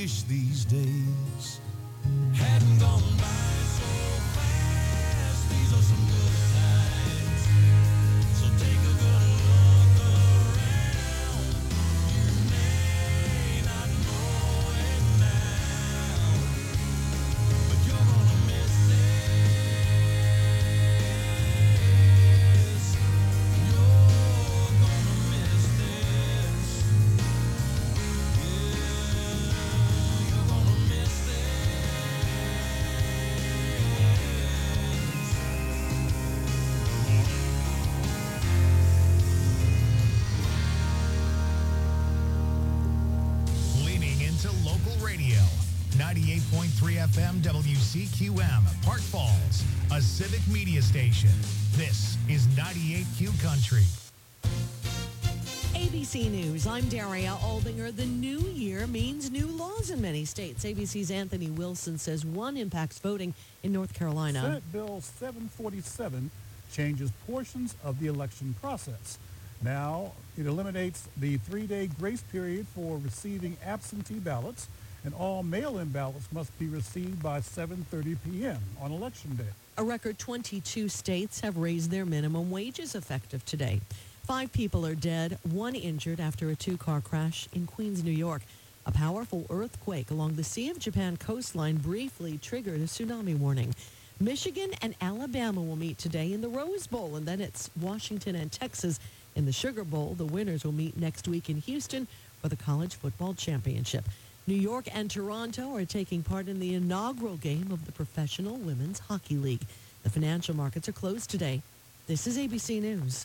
wish these days hadn't gone by so fast. These are some good times, so take a good look around. You may not know it now, but you're gonna miss this. You're gonna miss this. Yeah, you're gonna miss this. Leaning into local radio. 98.3 FM WCQM, Park Falls, a civic media station. This is 98Q Country. ABC News, I'm Daria Aldinger. The new year means new laws in many states. ABC's Anthony Wilson says one impacts voting in North Carolina. Senate Bill 747 changes portions of the election process. Now, it eliminates the 3-day grace period for receiving absentee ballots, and all mail-in ballots must be received by 7:30 p.m. on Election Day. A record 22 states have raised their minimum wages effective today. 5 people are dead, 1 injured after a 2-car crash in Queens, New York. A powerful earthquake along the Sea of Japan coastline briefly triggered a tsunami warning. Michigan and Alabama will meet today in the Rose Bowl, and then it's Washington and Texas in the Sugar Bowl. The winners will meet next week in Houston for the College Football Championship. New York and Toronto are taking part in the inaugural game of the Professional Women's Hockey League. The financial markets are closed today. This is ABC News.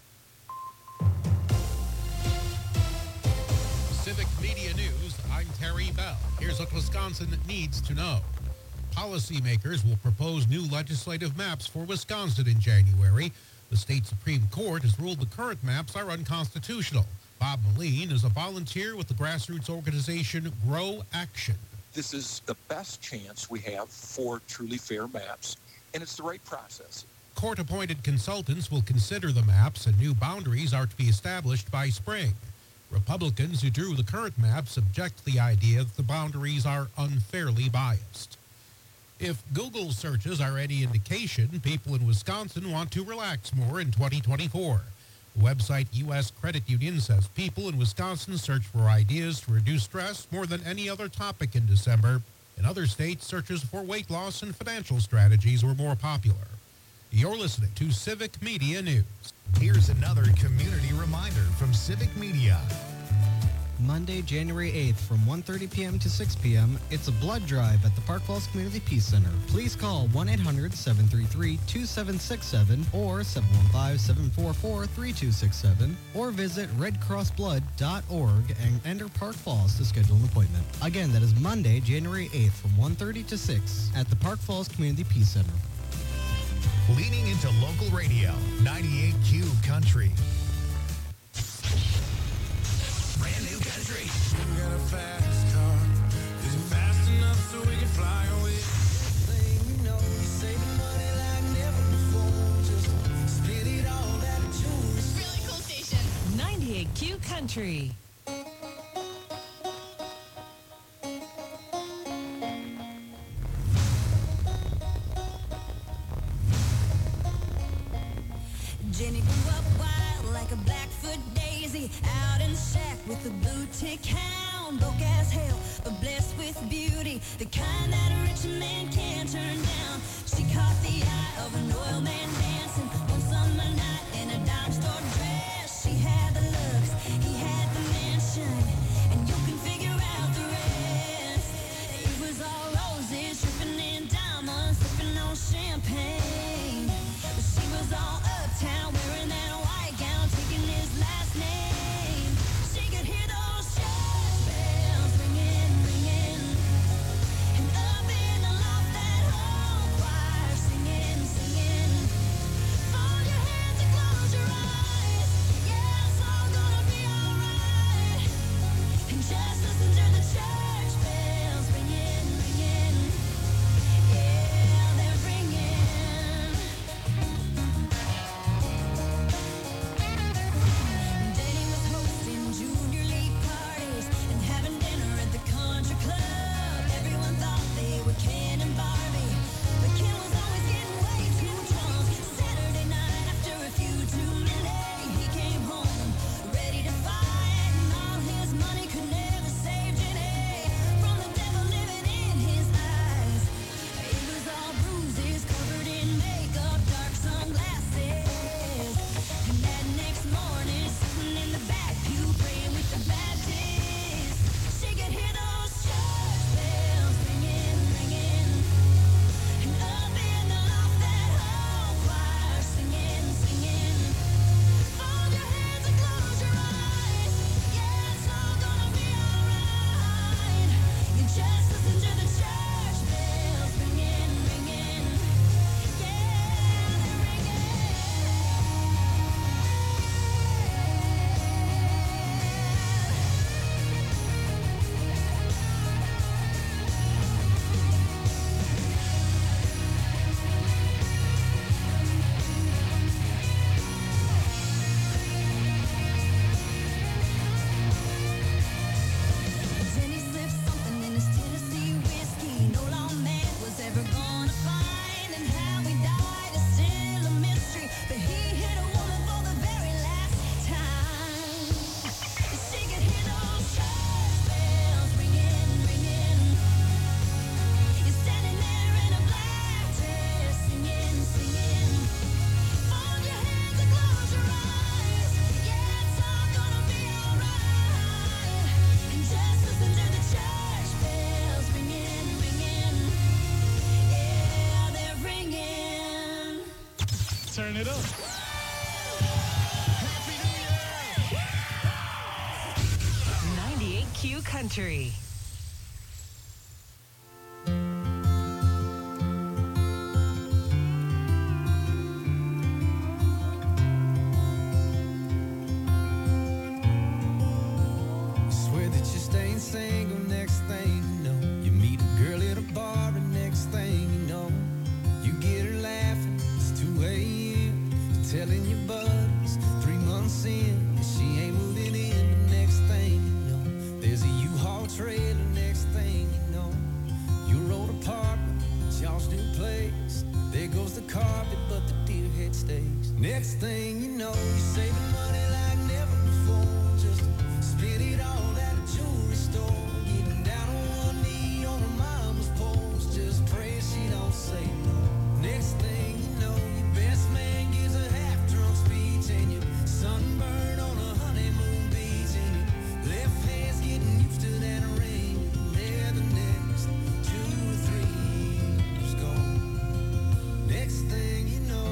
Civic Media News, I'm Terry Bell. Here's what Wisconsin needs to know. Policymakers will propose new legislative maps for Wisconsin in January. The state Supreme Court has ruled the current maps are unconstitutional. Bob Moline is a volunteer with the grassroots organization Grow Action. This is the best chance we have for truly fair maps, and it's the right process. Court-appointed consultants will consider the maps, and new boundaries are to be established by spring. Republicans who drew the current maps object to the idea that the boundaries are unfairly biased. If Google searches are any indication, people in Wisconsin want to relax more in 2024. The website U.S. Credit Union says people in Wisconsin search for ideas to reduce stress more than any other topic in December. In other states, searches for weight loss and financial strategies were more popular. You're listening to Civic Media News. Here's another community reminder from Civic Media. Monday, January 8th from 1:30 p.m. to 6 p.m., it's a blood drive at the Park Falls Community Peace Center. Please call 1-800-733-2767 or 715-744-3267 or visit redcrossblood.org and enter Park Falls to schedule an appointment. Again, that is Monday, January 8th from 1:30 to 6 at the Park Falls Community Peace Center. Leaning into local radio, 98Q Country. Brand new country. We got a fast car. Is it fast enough so we can fly away? Thing you know, you saving money like never before. Just spit it all out of tune. Really cool station. 98Q Country. Jenny grew up wild like a Blackfoot daisy, out in the shack with a blue tick hound. Broke as hell, but blessed with beauty, the kind that a rich man can't turn down. She caught the eye of an oil man dancing one summer night in a dime store dress. She had the looks, he had the mansion, and you can figure out the rest. It was all roses, dripping in diamonds, sipping on champagne. But she was all uptown, wearing that white gown, taking his last name. She could hear those church bells ringing, ringing, and up in the loft that whole choir singing, singing. Fold your hands and close your eyes. Turn it up. 98Q Country. Swear that you're staying single, next thing you know, you meet a girl at a bar, and next thing you know, you get her laughing. It's 2 a.m. telling your buddies 3 months in, and she ain't moving in. But next thing you know, there's a U-Haul trailer. Next thing you know, your old apartment, it's y'all's new place. There goes the carpet, but the deer head stays. Next thing you know, you're saving money like never before, just to spend it all at a jewelry store. Getting down on one knee on her mama's porch, just praying she don't say no. Next thing you know, your best man gives a half-drunk speech, and you're sunburned on a honeymoon beach, and your left hand's getting used to that ring. There the next 2 or 3 years gone. Next thing you know,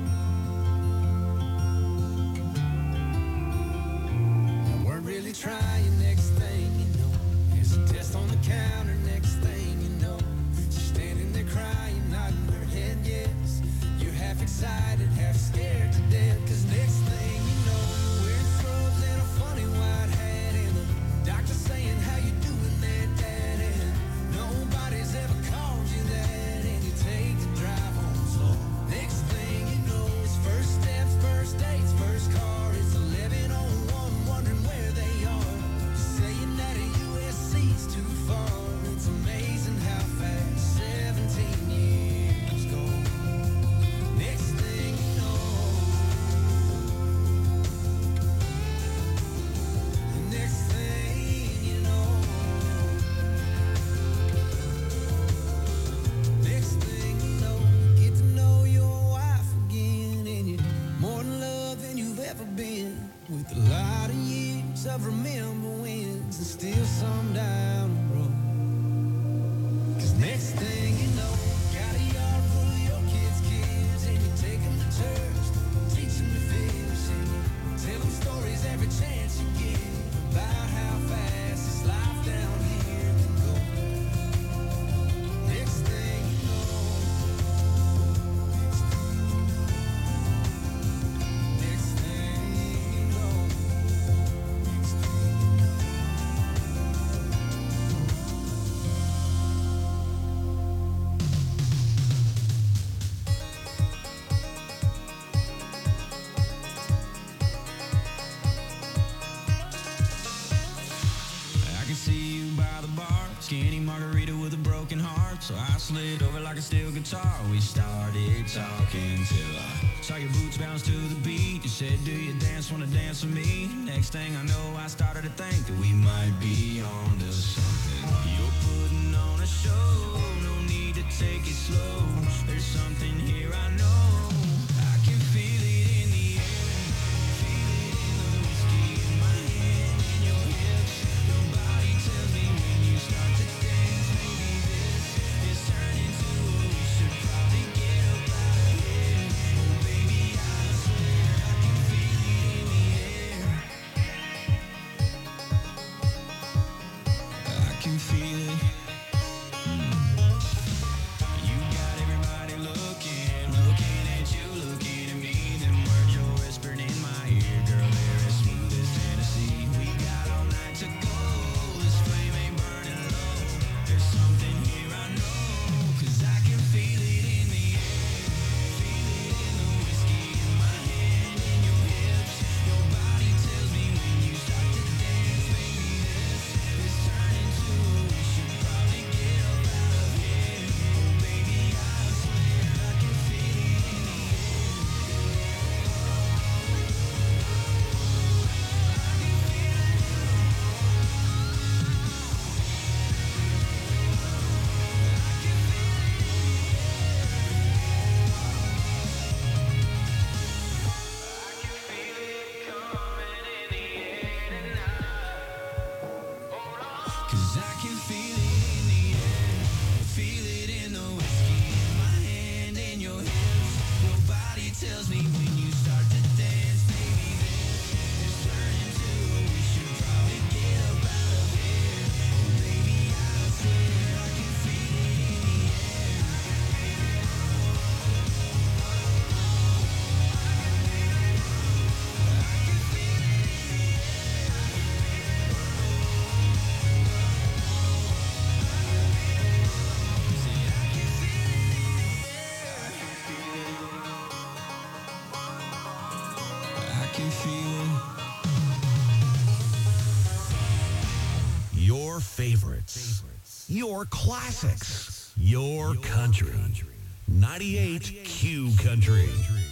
I weren't really trying. Next thing you know, there's a test on the counter. Next thing you know, she's standing there crying, nodding her head yes. You're half excited, half scared to death, 'cause next thing you know, you're wearing scrubs and a funny white hat, and the doctor saying, how you doing there, Dad? And nobody's ever called you that, and you take the drive home slow. Next thing you know, it's first steps, first dates, first car. It's 11:01, wondering where they are. You're saying that a USC's too far. It's amazing how fast 17 years go. Next thing you know, the next thing you know, next thing you know, you get to know your wife again, and you're more in love than you've ever been, with a lot of years of remember wins and still some down the road. 'Cause next thing you know, got a yard full of your kids, and you take them to church, teach them to fish, and you tell them stories every chance you get about how fast this life down here can go. Next thing you know, next thing you know, next thing you know. I can see you by the bar, skinny margarita with a broken heart. So I slid over like a steel guitar. We started talking till I saw your boots bounce to the beat. You said, do you wanna dance with me? Next thing I know, I started to think that we might be on to something. You're putting on a show, no need to take it slow. There's something here I know. I can feel it in the air, feel it in the whiskey in my hand, in your hips. Your body tells me when you start to dance, maybe this is turning to what we should probably get up out of here. Oh baby, I swear I can feel it in the air. I can feel it. You got your classics, your country. 98 Q Country.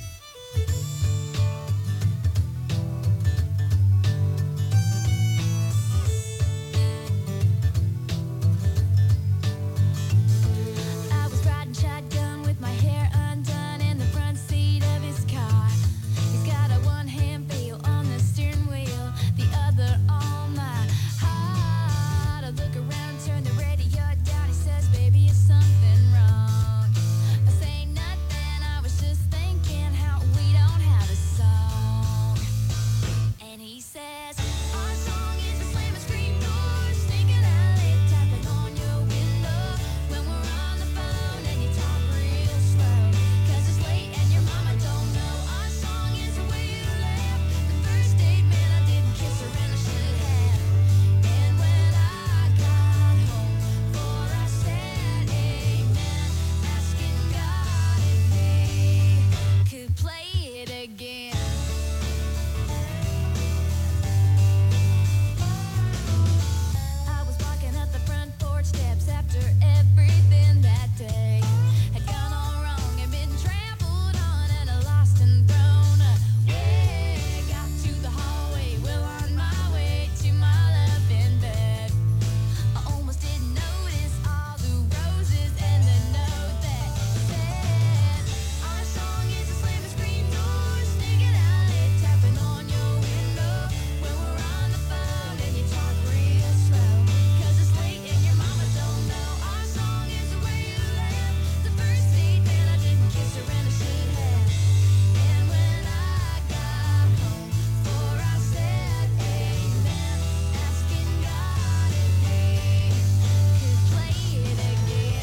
I was riding shotgun with my hair undone in the front seat of his car. He's got a one-hand feel on the steering wheel, the other on my heart. I look around, turn the radio down. He says, "Baby, is something wrong?" I say nothing. I was just thinking how we don't have a song. And he says, "Our song is a slamming screen door, sneaking alley, tapping on your window when we're on the phone and you talk real slow. 'Cause it's late and your mama don't know. Our song is the way you laugh. The first date, man, I didn't kiss her and I should have. And when I got home, for I said amen, asking God if he could play it again." I was walking up the front porch steps after everything that day had gone all wrong and been trampled on and lost and thrown away. Got to the hallway, well on my way to my loving bed. I almost didn't notice all the roses and the note that said, "Our song is a slamming screen door, sneaking alley, tapping on your window when we're on the phone and you talk real slow. 'Cause it's late and your mama don't know. Our song is the way you laugh. The first date, man, I didn't kiss her and I should have. And when I got home, for I said amen, asking God if he could play it again."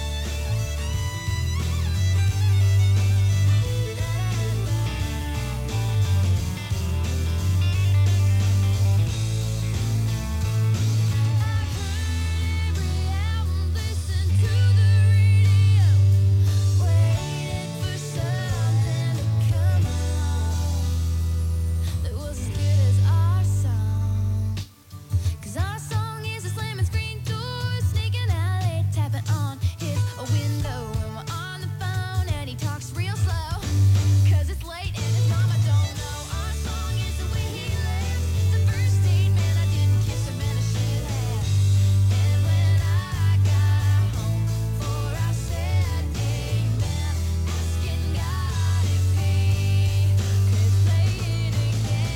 Every album, listen to the radio, waiting for something to come along that was as good as our song. 'Cause our song is a slamming screen door, sneaking alley, tapping on his window when we're on the phone and he talks real slow. 'Cause it's late and his mama don't know. Our song is the way he laughs. The first date, man, I didn't kiss him and I should have. And when I got home, for I said amen, asking God if he could play it again.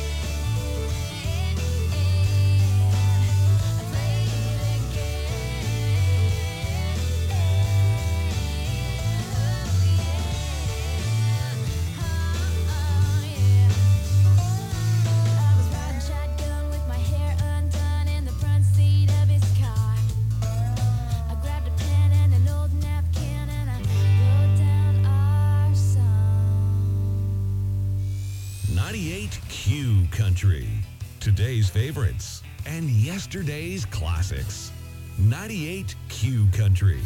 Play it again. I was riding shotgun with my hair undone in the front seat of his car. I grabbed a pen and an old napkin and I wrote down our song. 98 Q Country. Today's favorites and yesterday's classics. 98 Q Country.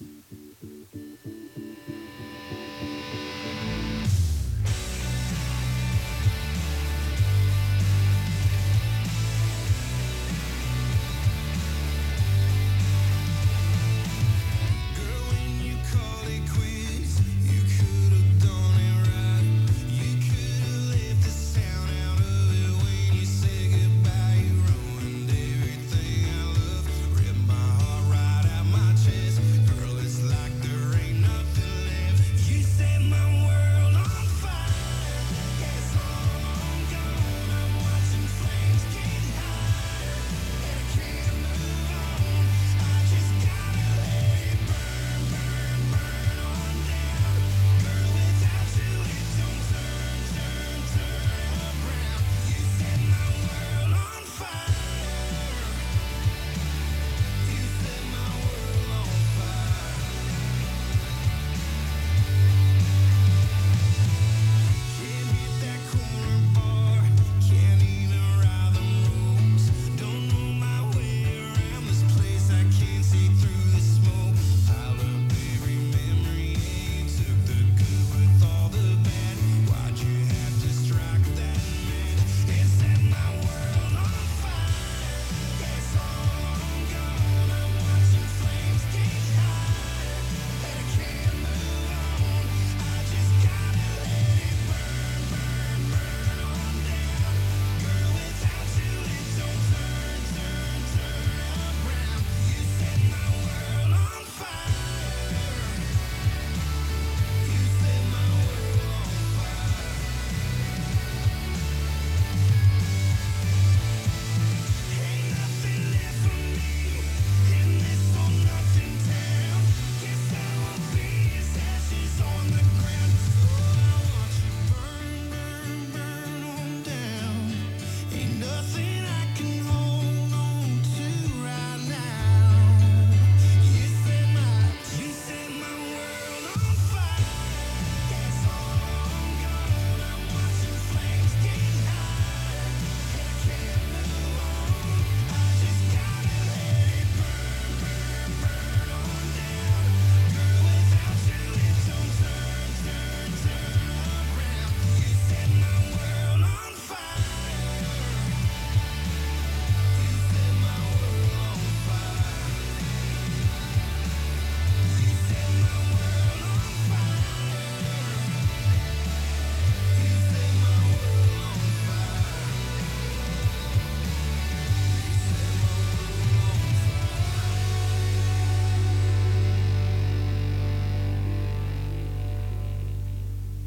Girl, when you call it quits, you could have done it right. You could have left the sound out of it when you said goodbye. You ruined everything I love, ripped my heart right out my chest. Girl,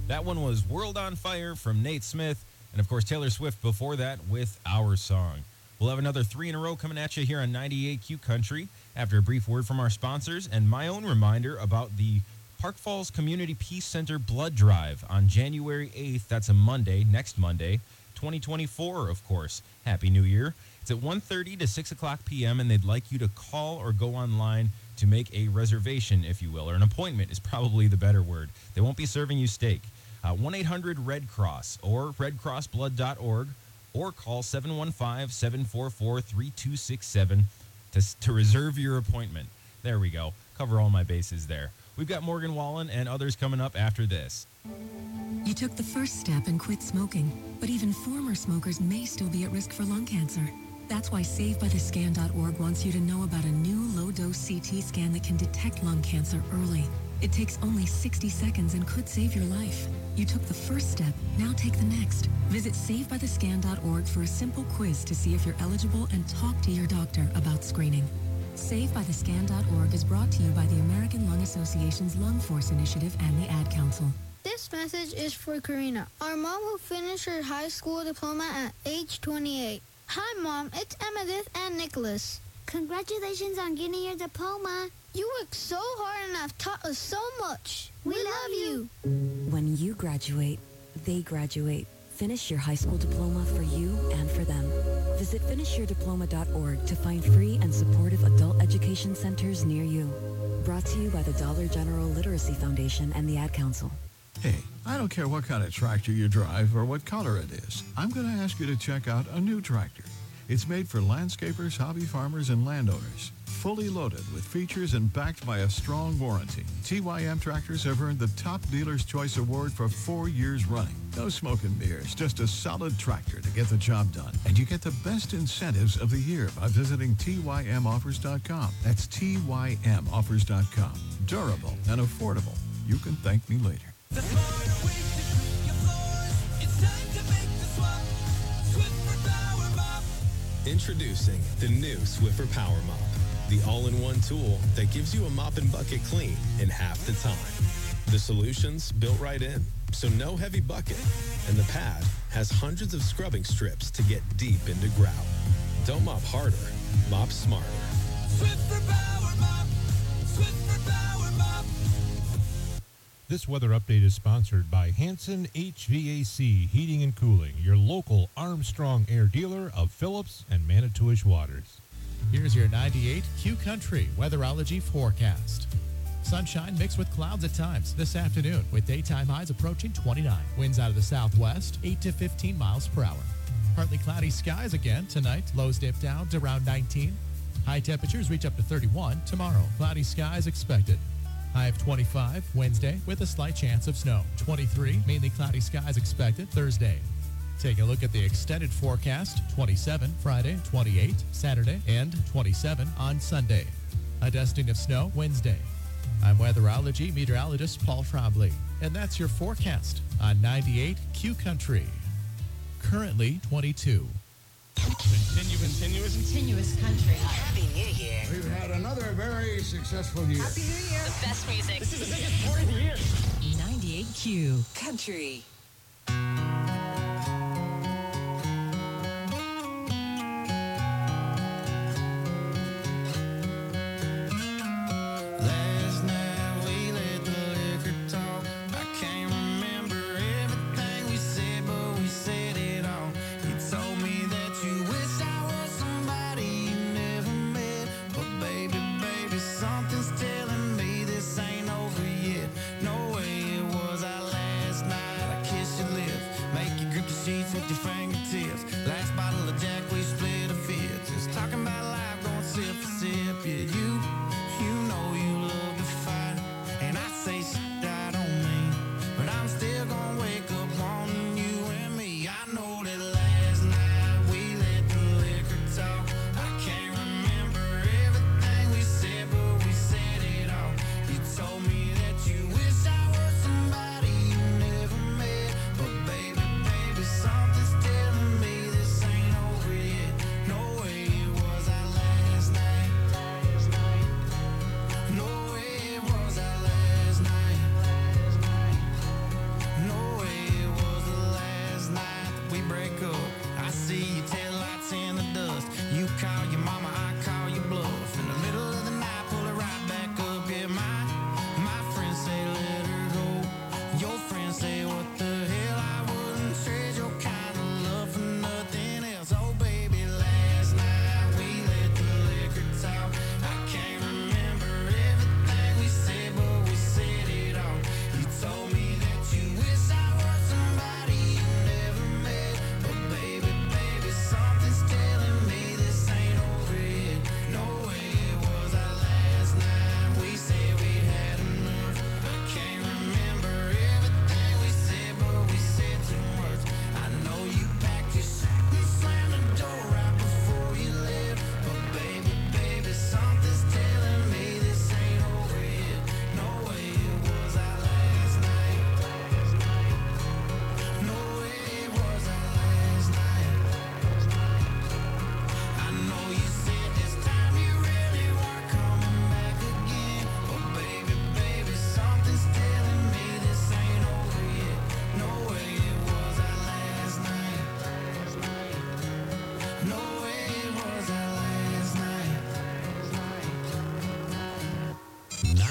That one was World on Fire from Nate Smith. And, of course, Taylor Swift before that with Our Song. We'll have another 3 in a row coming at you here on 98Q Country after a brief word from our sponsors and my own reminder about the Park Falls Community Peace Center Blood Drive on January 8th. That's a Monday, next Monday, 2024, of course. Happy New Year. It's at 1:30 to 6 o'clock p.m., and they'd like you to call or go online to make a reservation, if you will, or an appointment is probably the better word. They won't be serving you steak. 1-800-RED-CROSS or redcrossblood.org or call 715-744-3267 to reserve your appointment. There we go. Cover all my bases there. We've got Morgan Wallen and others coming up after this. You took the first step and quit smoking, but even former smokers may still be at risk for lung cancer. That's why SaveByTheScan.org wants you to know about a new low-dose CT scan that can detect lung cancer early. It takes only 60 seconds and could save your life. You took the first step, now take the next. Visit SaveByTheScan.org for a simple quiz to see if you're eligible and talk to your doctor about screening. SaveByTheScan.org is brought to you by the American Lung Association's Lung Force Initiative and the Ad Council. This message is for Karina, our mom who finished her high school diploma at age 28. Hi, Mom. It's Emmettith and Nicholas. Congratulations on getting your diploma. You worked so hard and have taught us so much. We love you. When you graduate, they graduate. Finish your high school diploma for you and for them. Visit finishyourdiploma.org to find free and supportive adult education centers near you. Brought to you by the Dollar General Literacy Foundation and the Ad Council. Hey, I don't care what kind of tractor you drive or what color it is. I'm going to ask you to check out a new tractor. It's made for landscapers, hobby farmers, and landowners. Fully loaded with features and backed by a strong warranty. TYM tractors have earned the Top Dealer's Choice Award for 4 years running. No smoke and mirrors, just a solid tractor to get the job done. And you get the best incentives of the year by visiting TYMoffers.com. That's TYMoffers.com. Durable and affordable. You can thank me later. The smarter way to clean your floors. It's time to make the swap. Swiffer Power Mop. Introducing the new Swiffer Power Mop, the all-in-one tool that gives you a mop and bucket clean in half the time. The solution's built right in, so no heavy bucket, and the pad has hundreds of scrubbing strips to get deep into grout. Don't mop harder, mop smarter. Swiffer Power Mop. Swiffer Power Mop. This weather update is sponsored by Hanson HVAC Heating and Cooling, your local Armstrong Air dealer of Phillips and Manitowish Waters. Here's your 98 Q Country weatherology forecast. Sunshine mixed with clouds at times this afternoon with daytime highs approaching 29. Winds out of the southwest, 8 to 15 miles per hour. Partly cloudy skies again tonight. Lows dip down to around 19. High temperatures reach up to 31 tomorrow. Cloudy skies expected. High of 25 Wednesday with a slight chance of snow. 23 mainly cloudy skies expected Thursday. Take a look at the extended forecast. 27 Friday, 28 Saturday, and 27 on Sunday. A dusting of snow Wednesday. I'm weatherology meteorologist Paul Trombley, and that's your forecast on 98 Q Country. Currently 22. Continuous country. Happy New Year. We've had another very successful year. Happy New Year. The best music. This is the biggest party of the year. 98Q Country. Last night we let the liquor talk. I can't remember everything we said, but we said it all. You told me that you wish I was somebody you never met. But baby, something's telling me this ain't over yet. No way it was our last night. I kissed your lips.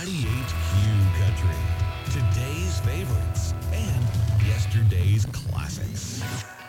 98Q Country. Today's favorites and yesterday's classics.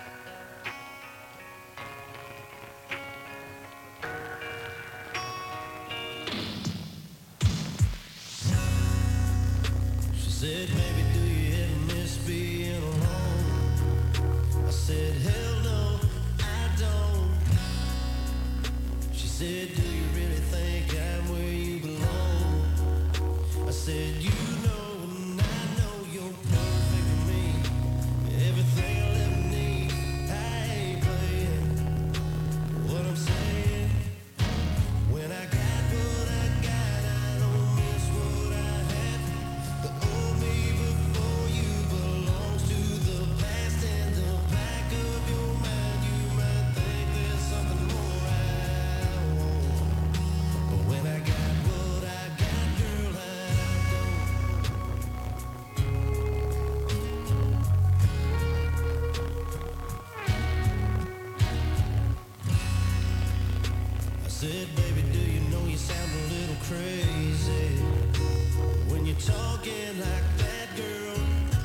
She said, baby, do you ever miss being alone? I said, hell no, I don't. She said, do you really think I'm where you belong? I said, you know and I know you're perfect for me. Everything I'll ever need, I ain't playing. What I'm saying, when I got what I got, I don't miss what I had. The old me before you belongs to the past. In the back of your mind, you might think there's something more I want. But when I got what I got, girl, I I said, baby, do you know you sound a little crazy when you're talking like that, girl?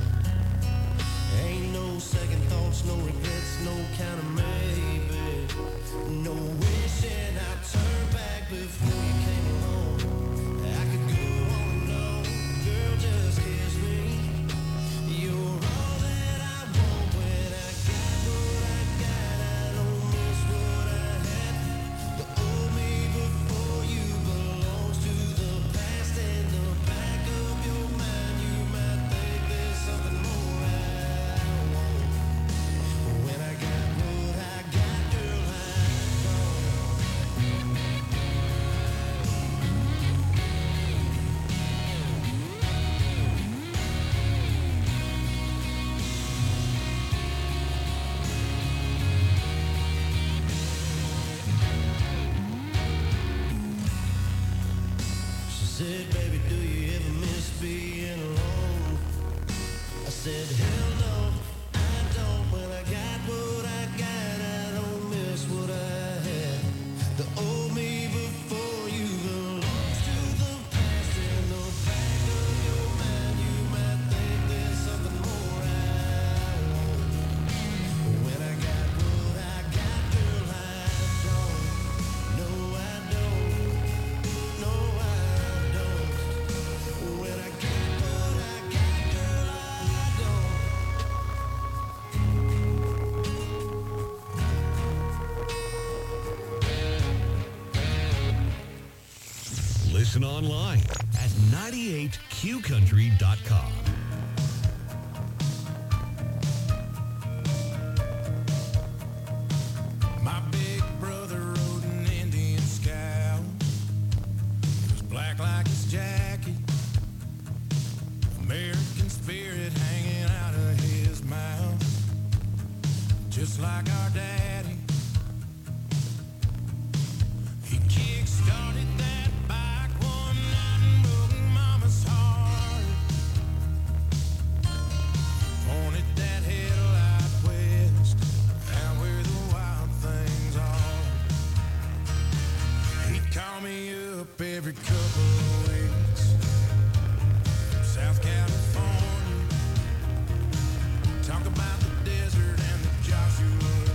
Ain't no second thoughts, no regrets, no kind of maybe. No wishing I'd turn back before you came along. I could go on and on, girl, just kiss me. You're all that I want. When I got what I got, I don't miss what I had. The old me before you belongs to the past. In the back of your mind, you might think there's something more I want. But when I got what I got, girl, I She said, baby, do you ever miss being alone? I said, hell no, I don't. When I got what I got, I don't miss what I had. The old me before you belongs to the past. In the back of your mind, you might think there's something more I want. But when I got what I got, girl, I don't. No, I don't. No, I don't. When I got what I got, girl, I don't. Listen online at 98qcountry.com. My big brother rode an Indian scout. It was black like his jacket. American spirit hanging out of his mouth. Just like our daddy. He kick-started that bike one night and broke mama's heart. Pointed that headlight west, out where the wild things are. He'd call me up every couple of weeks from South California. Talk about the desert and the Joshua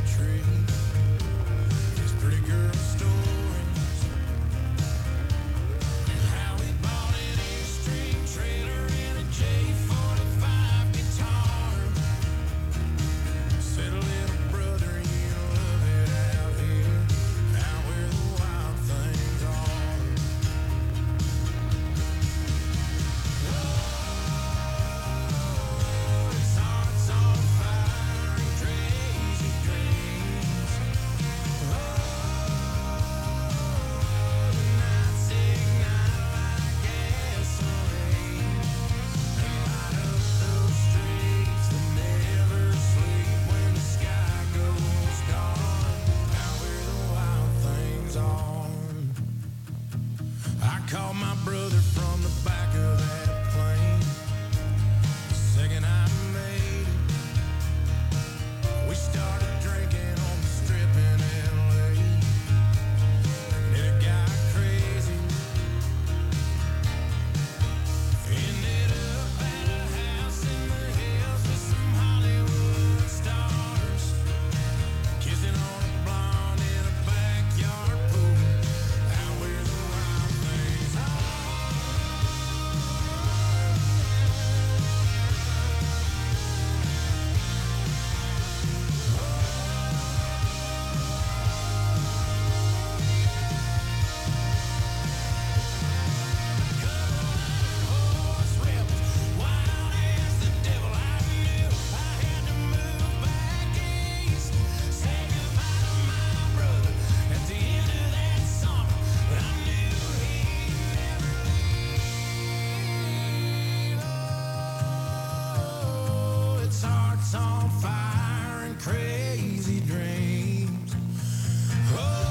crazy dreams. Oh,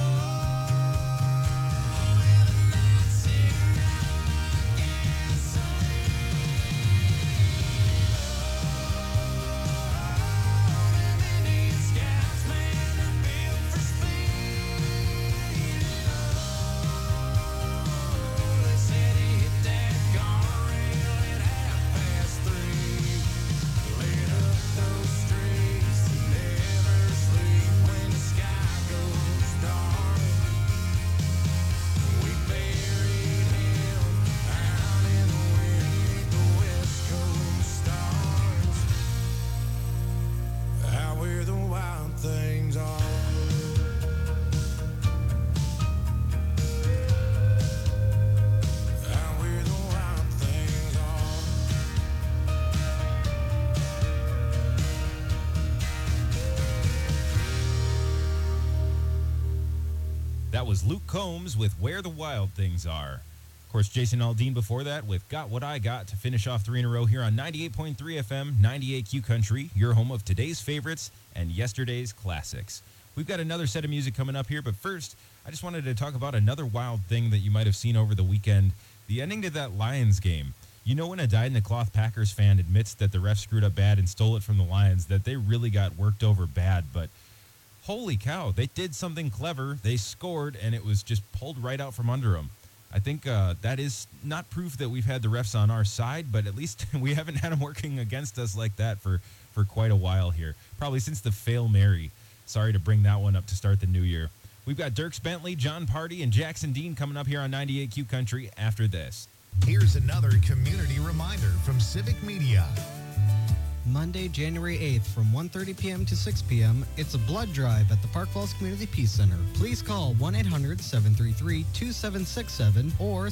That was Luke Combs with Where the Wild Things Are. Of course, Jason Aldean before that with Got What I Got to finish off 3 in a row here on 98.3 FM, 98Q Country, your home of today's favorites and yesterday's classics. We've got another set of music coming up here, but first, I just wanted to talk about another wild thing that you might have seen over the weekend, the ending to that Lions game. You know when a dyed-in-the-cloth Packers fan admits that the ref screwed up bad and stole it from the Lions, that they really got worked over bad, but holy cow, they did something clever. They scored, and it was just pulled right out from under them. I think that is not proof that we've had the refs on our side, but at least we haven't had them working against us like that for quite a while here. Probably since the Fail Mary. Sorry to bring that one up to start the new year. We've got Dirks Bentley, John Party, and Jackson Dean coming up here on 98Q Country after this. Here's another community reminder from Civic Media. Monday, January 8th from 1:30 p.m. to 6 p.m., it's a blood drive at the Park Falls Community Peace Center. Please call 1-800-733-2767 or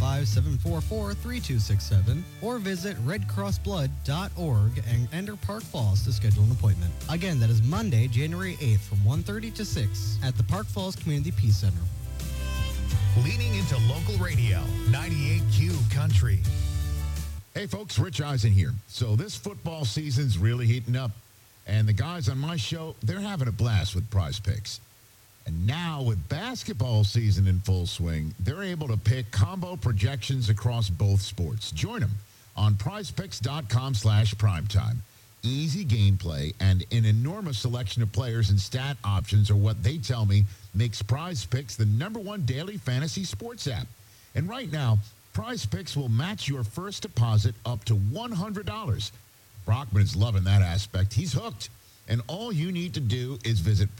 715-744-3267 or visit redcrossblood.org and enter Park Falls to schedule an appointment. Again, that is Monday, January 8th from 1:30 to 6 at the Park Falls Community Peace Center. Leaning into local radio, 98Q Country. Hey folks, Rich Eisen here. So this football season's really heating up, and the guys on my show, they're having a blast with Prize Picks. And now with basketball season in full swing, they're able to pick combo projections across both sports. Join them on prizepicks.com/primetime. Easy gameplay and an enormous selection of players and stat options are what they tell me makes Prize Picks the #1 daily fantasy sports app. And right now, Prize Picks will match your first deposit up to $100. Brockman is loving that aspect. He's hooked. And all you need to do is visit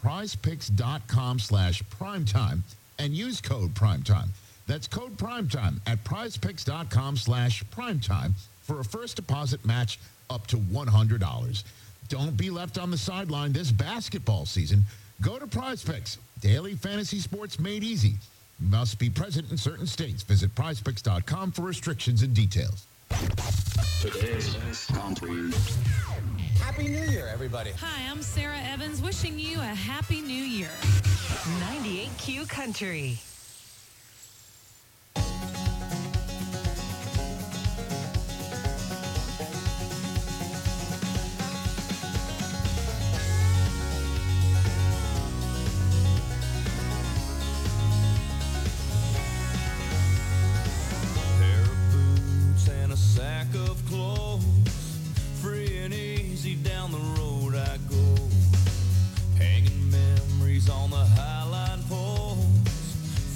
prizepicks.com/primetime and use code primetime. That's code primetime at prizepicks.com/primetime for a first deposit match up to $100. Don't be left on the sideline this basketball season. Go to Prize Picks. Daily fantasy sports made easy. Must be present in certain states. Visit prizepicks.com for restrictions and details. Today's country. Happy New Year, everybody. Hi, I'm Sarah Evans, wishing you a Happy New Year. 98Q Country. Sack of clothes, free and easy down the road I go, hanging memories on the highline poles,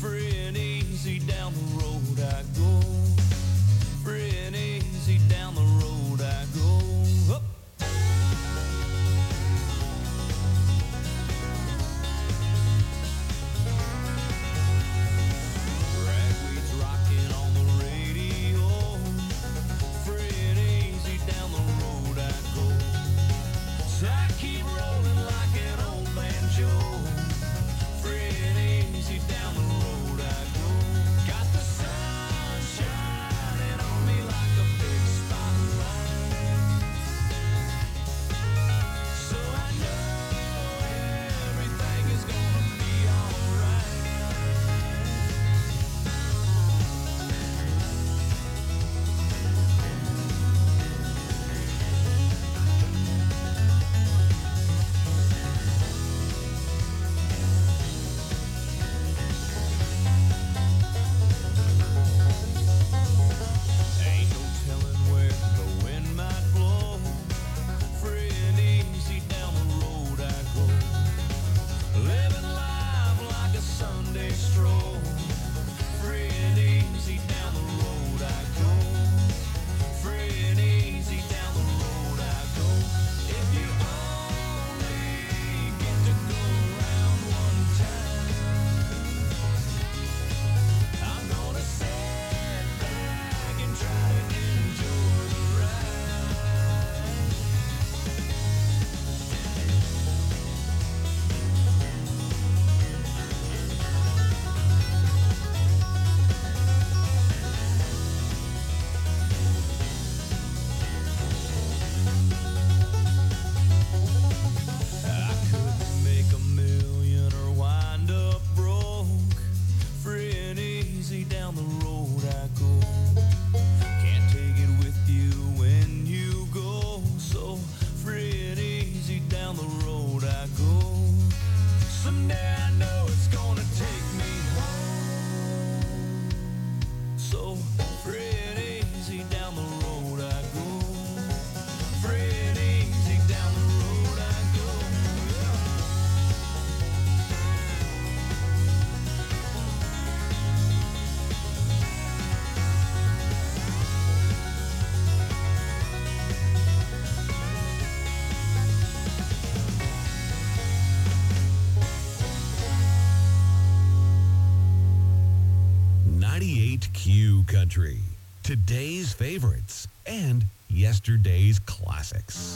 Country. Today's favorites and yesterday's classics.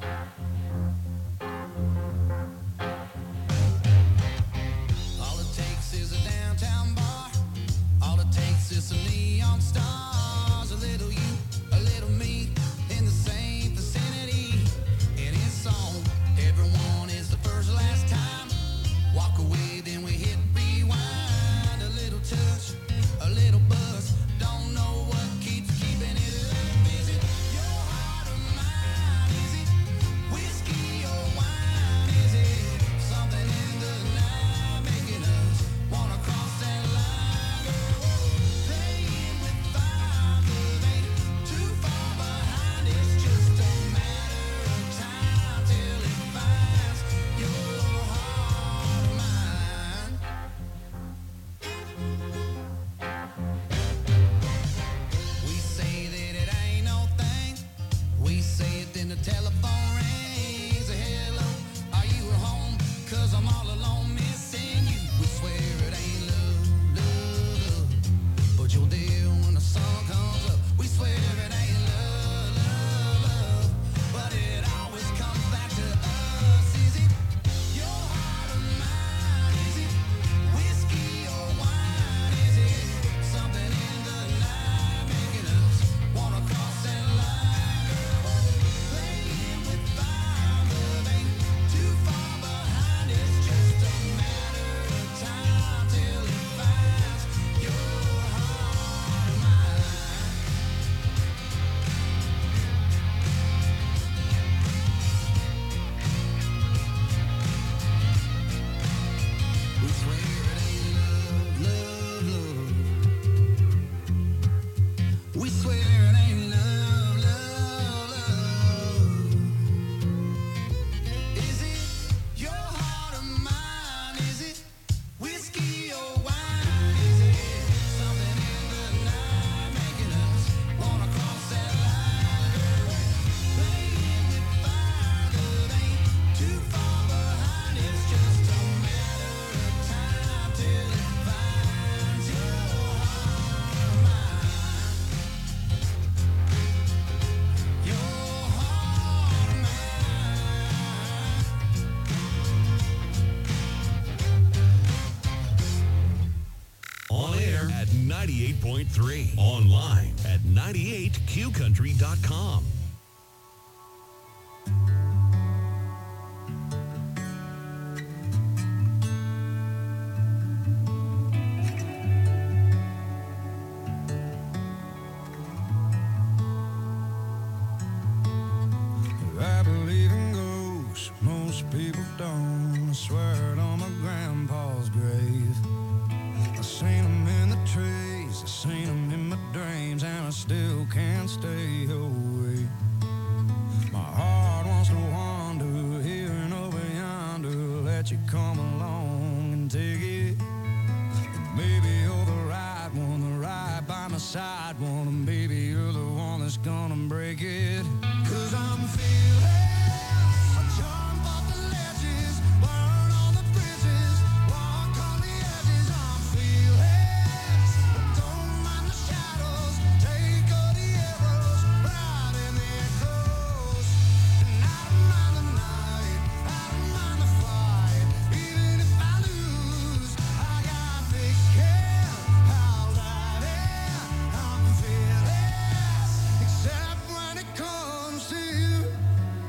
All it takes is a downtown bar. All it takes is some neon stars. A little you, a little me, in the same vicinity. And it's on. Everyone is the first last time. Walk away, then we hit rewind. A little touch, a little buzz. Don't know what keeps keeping it up. Is it your heart or mine? Is it whiskey or wine? Is it something in the night making us wanna cross that line? Playing with fire, but ain't too far behind. It's just a matter of time till it finds your heart or mine. We say that it ain't no thing. We say it, then the telephone rings. Hello, are you at home? 'Cause I'm all alone missing you. We swear it ain't love, love, love. But you're there when the sun comes up. We swear it ain't love, love, love. But it always comes back to us. Is it your heart or mine? Is it whiskey or wine? Is it something in the night making us wanna cross that line? Playing with fire, but ain't too far behind. It's just a matter of time till it finds your heart or mine. We swear it ain't love, love, love. We swear it ain't love, love, love. Is it your heart or mine? Is it whiskey or wine? Is it something in the night making us wanna cross that line? Playing with fire, but ain't too far behind. It's just a matter of time till it finds your heart or mine. Your heart or mine. On air at 98.3. Online at 98qcountry.com. I believe in ghosts, most people don't. I swear it on my grandpa's grave. I seen them in the trees, I seen them in my dreams, and I still can't stay away. My heart wants to wander here and over yonder. Let you come along and take it. Maybe you're the right one, the right by my side one, and maybe you're the one that's gonna break it. 'Cause I'm feeling, I jump off the ledges, burn on the bridges, walk on the edges. I'm feeling, don't mind the shadows, take all the arrows, ride in the echoes. And I don't mind the night, I don't mind the fight, even if I lose, I got thick skin, I'll dive in. I'm fearless, except when it comes to you.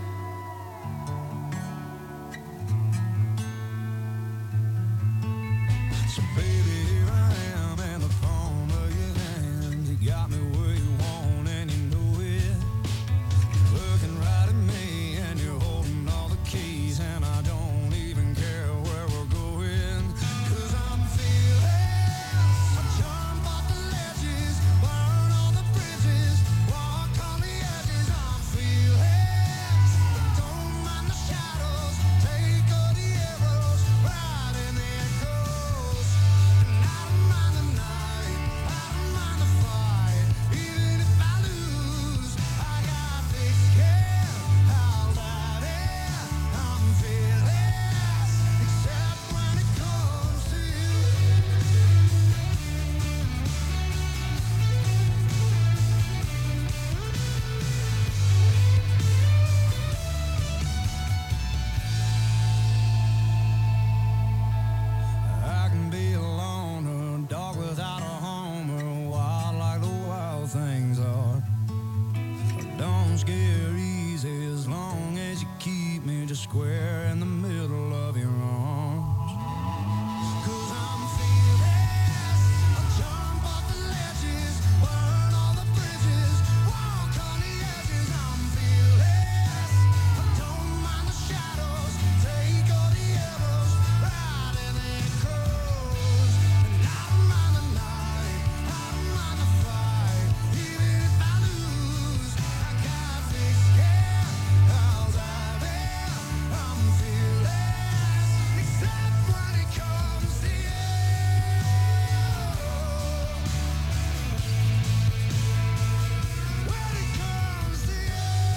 Don't scare easy as long as you keep me just square in the middle of your arms. 'Cause I'm fearless. I'll jump off the ledges, burn all the bridges, walk on the edges. I'm fearless. I don't mind the shadows, take all the arrows, ride in the echoes. And I don't mind the night, I don't mind the fight, even if I lose. I got thick skin, I'll dive in. I'm fearless, except when it comes to you. When it comes to you.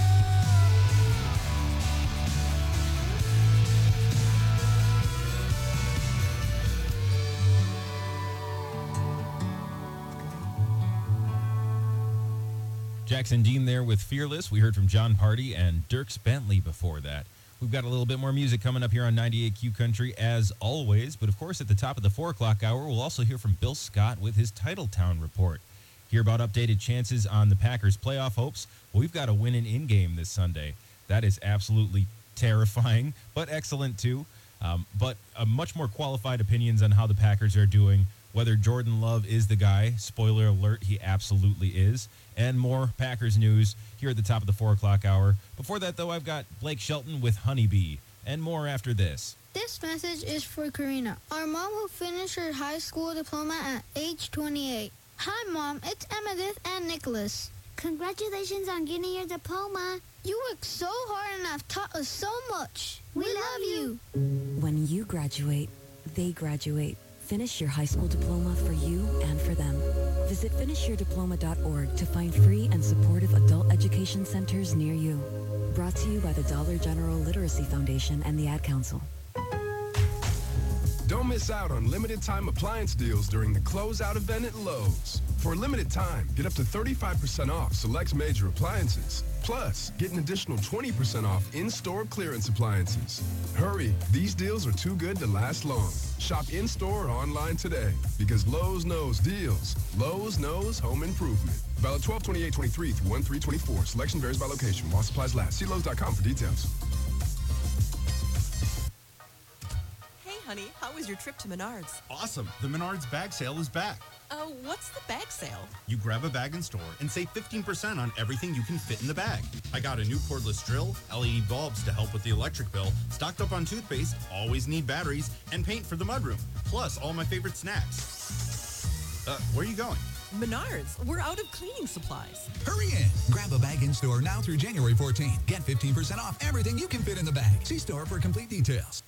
Jackson Dean there with Fearless. We heard from John Party and Dierks Bentley before that. We've got a little bit more music coming up here on 98Q Country as always. But of course, at the top of the 4 o'clock hour, we'll also hear from Bill Scott with his Titletown report. Hear about updated chances on the Packers' playoff hopes. Well, we've got a win in game this Sunday. That is absolutely terrifying, but excellent too. But much more qualified opinions on how the Packers are doing, whether Jordan Love is the guy. Spoiler alert, he absolutely is. And more Packers news here at the top of the 4 o'clock hour. Before that, though, I've got Blake Shelton with Honeybee, and more after this. This message is for Karina, our mom who finished her high school diploma at age 28. Hi, Mom. It's Emmeline and Nicholas. Congratulations on getting your diploma. You worked so hard and have taught us so much. We love you. When you graduate, they graduate. Finish your high school diploma for you and for them. Visit finishyourdiploma.org to find free and supportive adult education centers near you. Brought to you by the Dollar General Literacy Foundation and the Ad Council. Don't miss out on limited time appliance deals during the closeout event at Lowe's. For a limited time, get up to 35% off select major appliances. Plus, get an additional 20% off in-store clearance appliances. Hurry, these deals are too good to last long. Shop in-store or online today because Lowe's knows deals. Lowe's knows home improvement. Valid 12/28/23 through 1/3/24. Selection varies by location while supplies last. See Lowe's.com for details. Hey, honey, how was your trip to Menards? Awesome. The Menards bag sale is back. What's the bag sale? You grab a bag in store and save 15% on everything you can fit in the bag. I got a new cordless drill, LED bulbs to help with the electric bill, stocked up on toothpaste, always need batteries, and paint for the mudroom. Plus, all my favorite snacks. Where are you going? Menards, we're out of cleaning supplies. Hurry in. Grab a bag in store now through January 14th. Get 15% off everything you can fit in the bag. See store for complete details.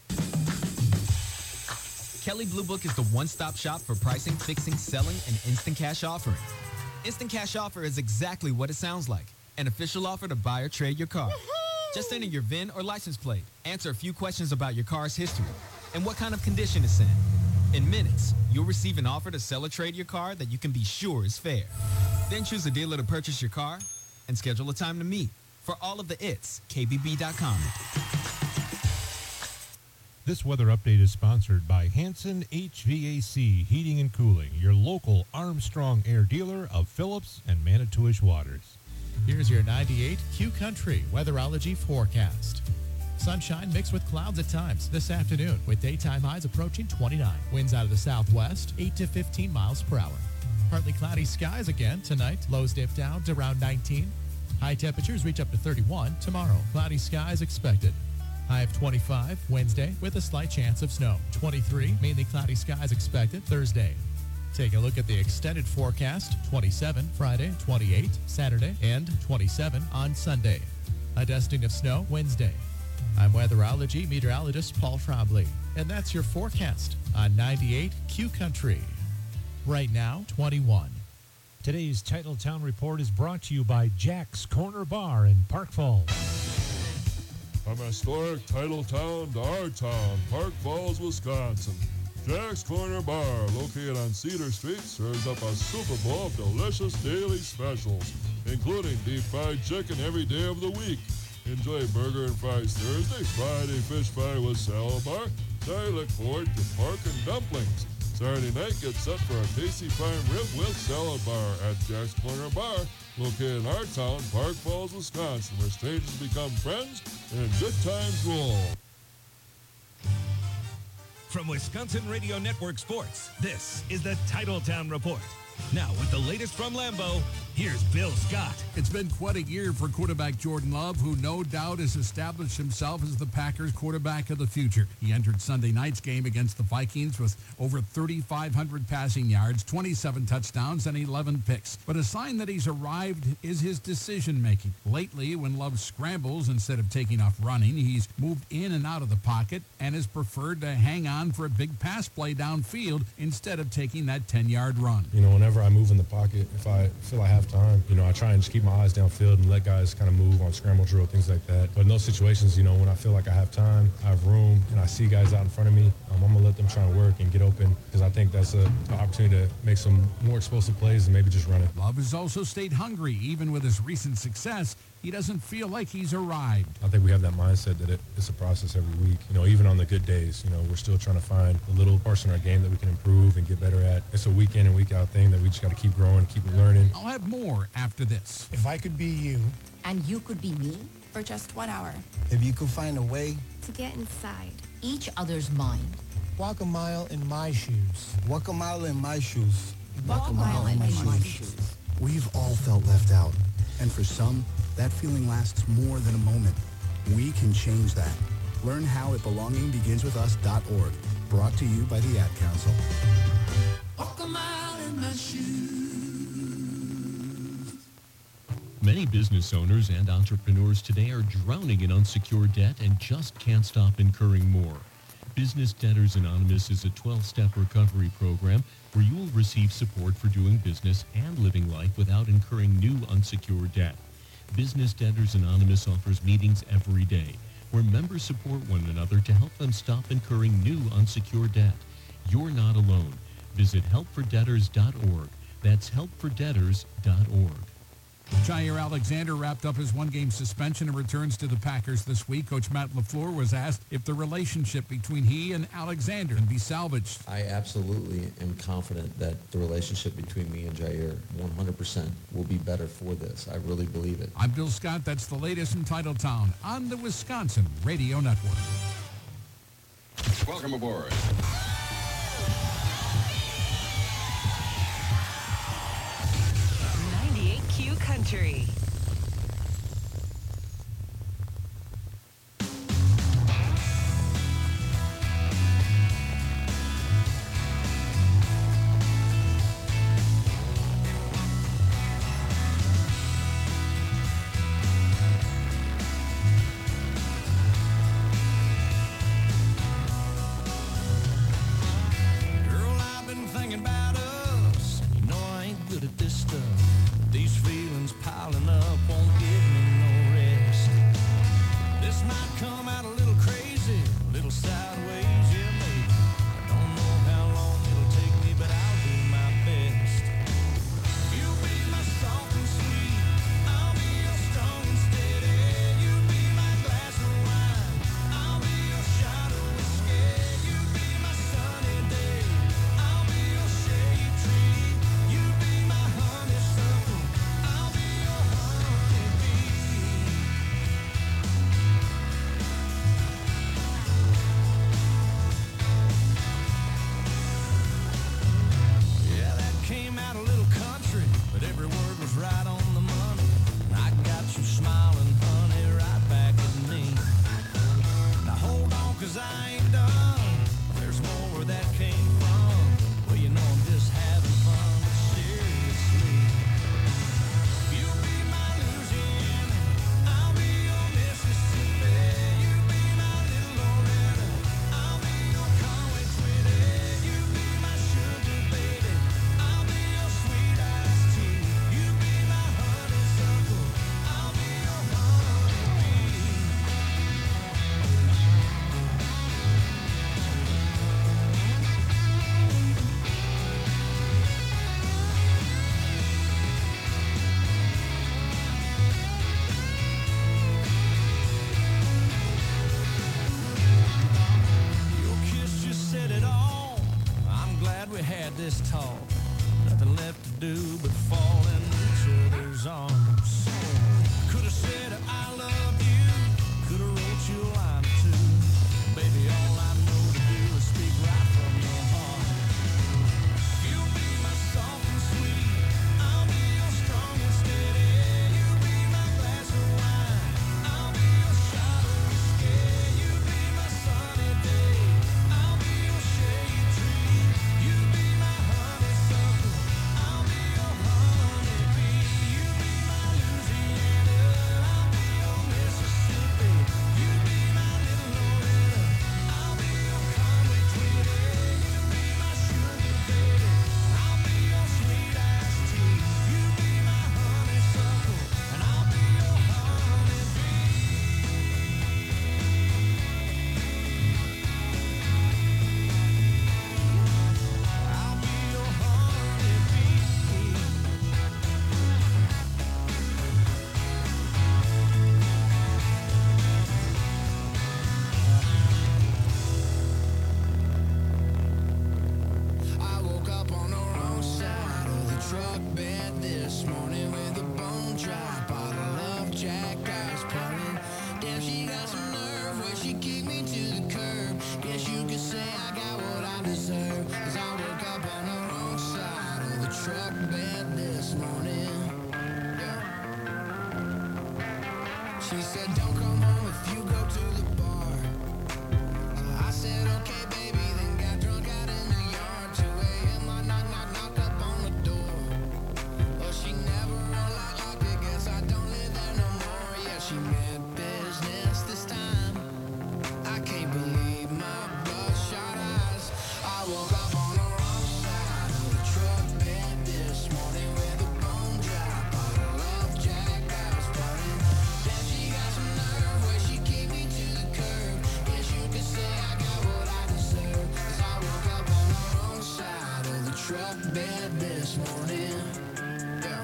Kelley Blue Book is the one-stop shop for pricing, fixing, selling, and instant cash offering. Instant cash offer is exactly what it sounds like. An official offer to buy or trade your car. Just enter your VIN or license plate, answer a few questions about your car's history, and what kind of condition it's in. In minutes, you'll receive an offer to sell or trade your car that you can be sure is fair. Then choose a dealer to purchase your car and schedule a time to meet. For all of the its, KBB.com. This weather update is sponsored by Hanson HVAC Heating and Cooling, your local Armstrong Air dealer of Phillips and Manitowish Waters. Here's your 98 Q Country weatherology forecast. Sunshine mixed with clouds at times this afternoon with daytime highs approaching 29. Winds out of the southwest, 8 to 15 miles per hour. Partly cloudy skies again tonight. Lows dip down to around 19. High temperatures reach up to 31 tomorrow. Cloudy skies expected. High of 25 Wednesday with a slight chance of snow. 23, mainly cloudy skies expected Thursday. Take a look at the extended forecast. 27 Friday, 28 Saturday, and 27 on Sunday. A dusting of snow Wednesday. I'm weatherology meteorologist Paul Trombley, and that's your forecast on 98 Q Country. Right now, 21. Today's Titletown Report is brought to you by Jack's Corner Bar in Park Falls. From historic Titletown to our town, Park Falls, Wisconsin. Jack's Corner Bar, located on Cedar Street, serves up a Super Bowl of delicious daily specials, including deep fried chicken every day of the week. Enjoy burger and fries Thursday, Friday fish fry with salad bar. Saturday look forward to pork and dumplings. Saturday night get set for a tasty prime rib with salad bar at Jack's Corner Bar, located in our town, Park Falls, Wisconsin, where strangers become friends and good times roll. From Wisconsin Radio Network Sports, this is the Titletown Report. Now, with the latest from Lambeau, here's Bill Scott. It's been quite a year for quarterback Jordan Love, who no doubt has established himself as the Packers' quarterback of the future. He entered Sunday night's game against the Vikings with over 3,500 passing yards, 27 touchdowns, and 11 picks. But a sign that he's arrived is his decision-making. Lately, when Love scrambles instead of taking off running, he's moved in and out of the pocket and has preferred to hang on for a big pass play downfield instead of taking that 10-yard run. Whenever I move in the pocket, if I feel I have time, I try and just keep my eyes downfield and let guys kind of move on scramble drill, things like that. But in those situations, when I feel like I have time, I have room, and I see guys out in front of me, I'm going to let them try and work and get open because I think that's an opportunity to make some more explosive plays and maybe just run it. Love has also stayed hungry. Even with his recent success, he doesn't feel like he's arrived. I think we have that mindset that it's a process every week. Even on the good days, we're still trying to find the little parts in our game that we can improve and get better at. It's a week in and week out thing that we just got to keep growing, keep learning. I'll have more after this. If I could be you. And you could be me for just 1 hour. If you could find a way to get inside each other's mind. Walk a mile in my shoes. Walk a mile in my shoes. Walk a mile in my shoes. We've all felt left out. And for some, that feeling lasts more than a moment. We can change that. Learn how at belongingbeginswithus.org. Brought to you by the Ad Council. Walk a mile in my shoes. Many business owners and entrepreneurs today are drowning in unsecured debt and just can't stop incurring more. Business Debtors Anonymous is a 12-step recovery program where you will receive support for doing business and living life without incurring new unsecured debt. Business Debtors Anonymous offers meetings every day where members support one another to help them stop incurring new unsecured debt. You're not alone. Visit helpfordebtors.org. That's helpfordebtors.org. Jair Alexander wrapped up his one-game suspension and returns to the Packers this week. Coach Matt LaFleur was asked if the relationship between he and Alexander can be salvaged. I absolutely am confident that the relationship between me and Jair 100% will be better for this. I really believe it. I'm Bill Scott. That's the latest in Titletown on the Wisconsin Radio Network. Welcome aboard. Country. Girl, I've been thinking about us. You know I ain't good at this stuff. These feelings piling up won't give me no rest. This might come out a little crazy, a little sideways, yeah, maybe. I don't know how long it'll take me, but I'll do my best. You'll be my soft and sweet, I'll be your strong and steady. You'll be my glass of wine, I'll be your shot of whiskey. You'll be my sunny day, I'll be your shade tree. You'll be my honeysuckle, I'll be your honeybee. Yeah, that came out a little country, but every word was right on the money. I got you smiling, honey, right back at me. Now hold on, 'cause I ain't done. There's more where that came from. Well, you know I'm just having fun, but seriously. You'll be my Louisiana, I'll be your Mississippi. You'll be my little Loretta, I'll be your Conway Twitty. You'll be my sugar baby, I'll be your sweet iced tea. You'll be my honeysuckle, I'll be your honeybee. Your kiss just said it all. I'm glad we had this talk. Nothing left to do but fall in each other's his arms. Could have said I love you, could have wrote you a line or two. Baby, all I know to do is speak right from your heart. You'll be my soft and sweet, I'll be your strong and steady. You'll be my glass of wine, I'll be your shot of whiskey. You'll be my sunny day, I'll be your shade tree. You'll be my honeysuckle, I'll be your honeybee. You'll be my Louisiana, I'll be your Mississippi. You'll be my little Loretta, I'll be your Conway Twitty. You'll be my sugar baby, I'll be your sweet iced tea. You'll be my honeysuckle, and I'll be your honeybee. I'll be your honeybee. I woke up on the wrong side of the truck bed this morning with a bone dry bottle of Jack Ice pouring. Damn, she got some nerve where she kicked me to the curb. Guess you could say I got what I deserve, 'cause I woke up on the wrong side of the truck bed this morning. Yeah. She said, don't come home if you go to the bar. So I said, okay, baby, then got drunk out in the yard. 2 a.m. I knock up on the door. Well, she never unlocked it, guess I don't live there no more. Yeah, she meant business this time. I can't believe my bloodshot eyes. I woke up on the wrong side of the truck bed this morning with a bone dry bottle of Jack Ice pouring. Then she got some nerve where she kicked me to the curb. Guess you could say I got what I deserve, 'cause I woke up on the wrong side of the truck bed this morning. Yeah.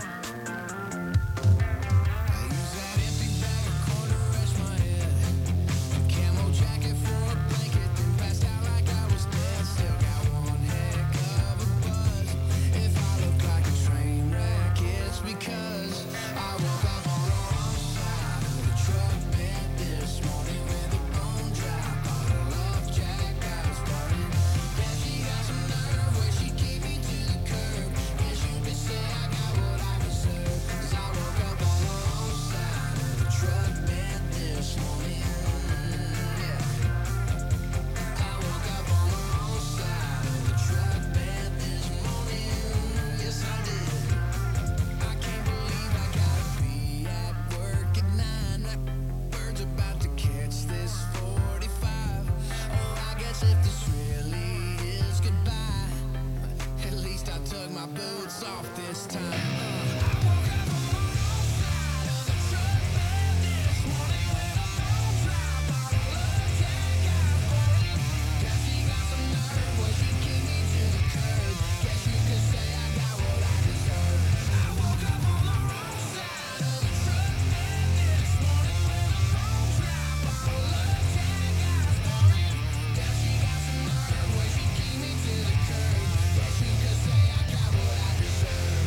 I use that empty bag of corn to rest my head. A camo jacket for a blanket, then passed out like I was dead. Still got one heck of a buzz. If I look like a train wreck, it's because I woke up on the wrong side of the truck bed this morning with a bone dry bottle of Jack Ice pouring. Then she got some nerve where she kicked me to the curb. Guess you could say I got what I deserve, 'cause I woke up on the wrong side of the truck bed this morning. Yeah. I woke up on the wrong side of the truck bed this morning. Yes, I did. I can't believe I gotta be at work at 9. That bird's about to catch this 45. Oh, I guess if this really is goodbye, at least I took my boots off this time. I woke up on the wrong side of the truck bed this morning with a bone dry bottle of Jack Ice pouring. Guess she got some nerve where she kicked me to the curb. Guess you could say I got what I deserve. I woke up on the wrong side of the truck bed this morning with a bone dry bottle of Jack Ice pouring. Guess she got some nerve where she kicked me to the curb. Guess you could say I got what I deserve.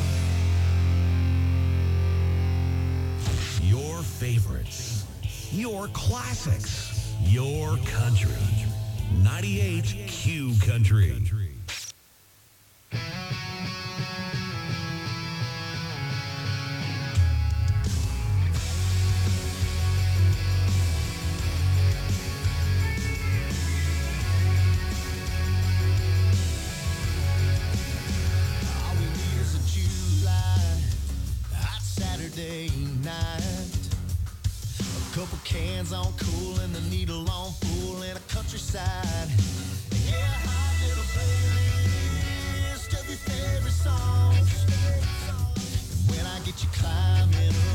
Your favorites, your classics, your country. 98 Q Country. All we need is a July, hot Saturday night. A couple cans on cool and the needle on full in a countryside. Yeah, hot little playlist of your favorite songs. When I get you climbing